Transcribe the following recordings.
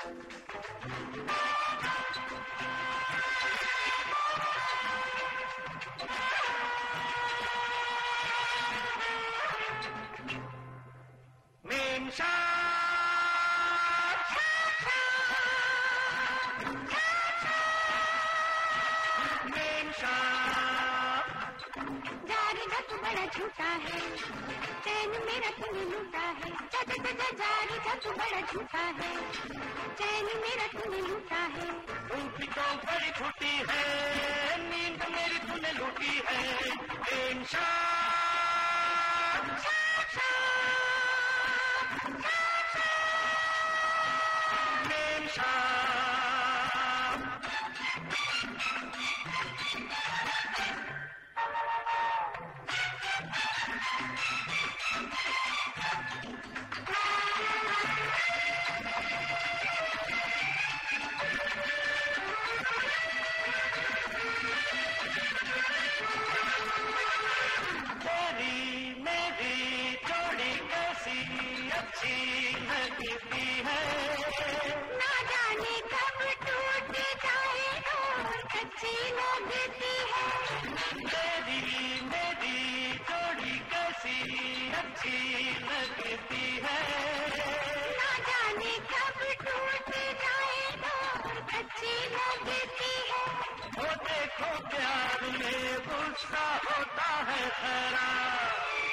बड़ा झूठा है, चैन मेरा तूने लूटा है, जारी जा तू बड़ा झूठा है, चैन मेरा तूने लूटा है। रूठी तो बड़ी झूठी है, नींद मेरी तूने लूटी है। ना जाने कब टूट जाए और कच्ची लगती है। मेरी जोड़ी कैसी अच्छी लगती है। ना जाने कब टूट जाए और कच्ची लगती है। वो देखो प्यार में गुस्सा होता है खराब।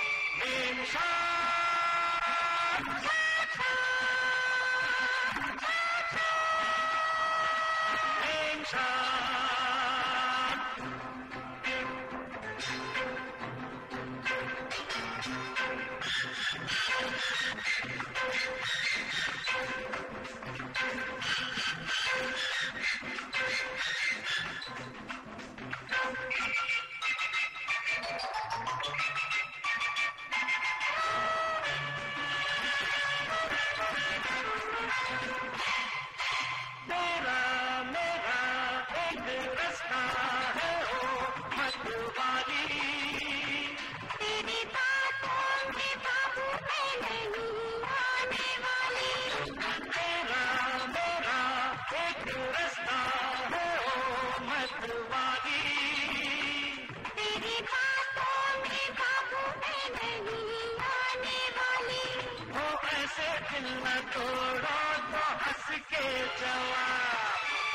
दिल न तोड़ो तो हंस के जवाब।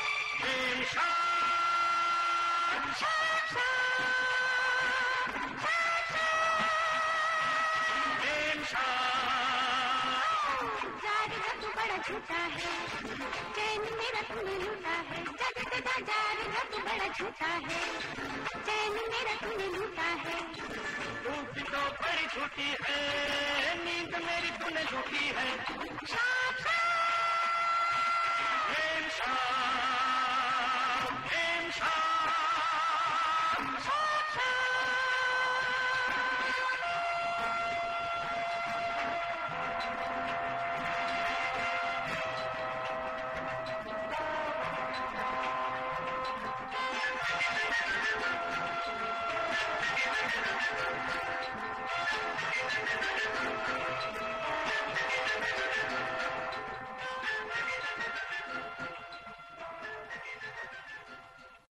तू बड़ा झूठा है, चैन मेरा तूने लूटा है। तू बड़ा झूठा है, चैन मेरा तूने लूटा है। रूठी तो बड़ी झूठी है, नींद मेरी तूने लूटी है।